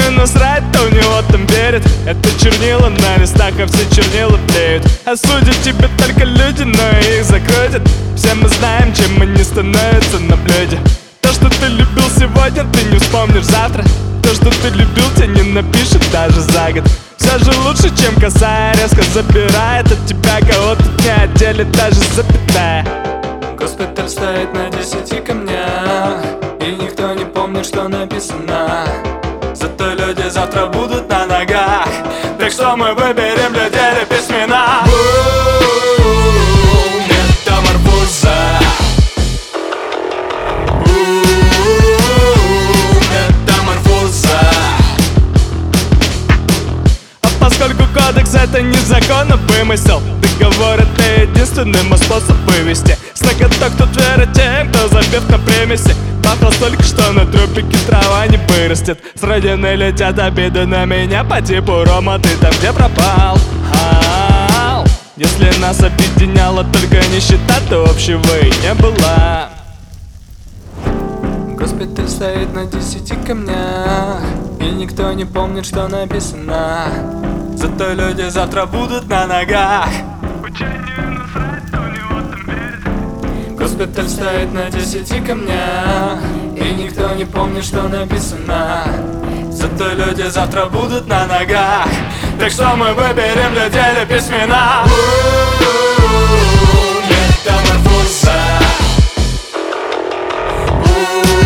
насрать, то в него там верит. Это чернила на листах, а все чернила тлеют. А судят тебе только люди, но их закрутят. Все мы знаем, чем они становятся на блюде. То, что ты любил сегодня, ты не вспомнишь завтра. То, что ты любил, тебе не напишет даже за год. Все же лучше, чем косая резко забирает от тебя кого-то не отделит даже запятая. Госпиталь стоит на 10 камнях, и никто не помнит, что написано. Зато люди завтра будут на ногах, так что мы выберем людей для письмена. Метаморфоза. Метаморфоза. А поскольку кодекс это не закон, а вымысел, договор это единственный мой способ вывести с ноготок тут веры тем, кто забив на примеси. Вопрос только, что на трупике трава не вырастет. С родины летят обиды на меня по типу: Рома, ты там где пропал? Если нас объединяла только нищета, то общего и не было. Госпиталь стоит на 10 камнях, и никто не помнит, что написано. Зато люди завтра будут на ногах. Госпиталь стоит на 10 камнях, и никто не помнит, что написано. Зато люди завтра будут на ногах, так что мы выберем людей для письмена. Метаморфоза.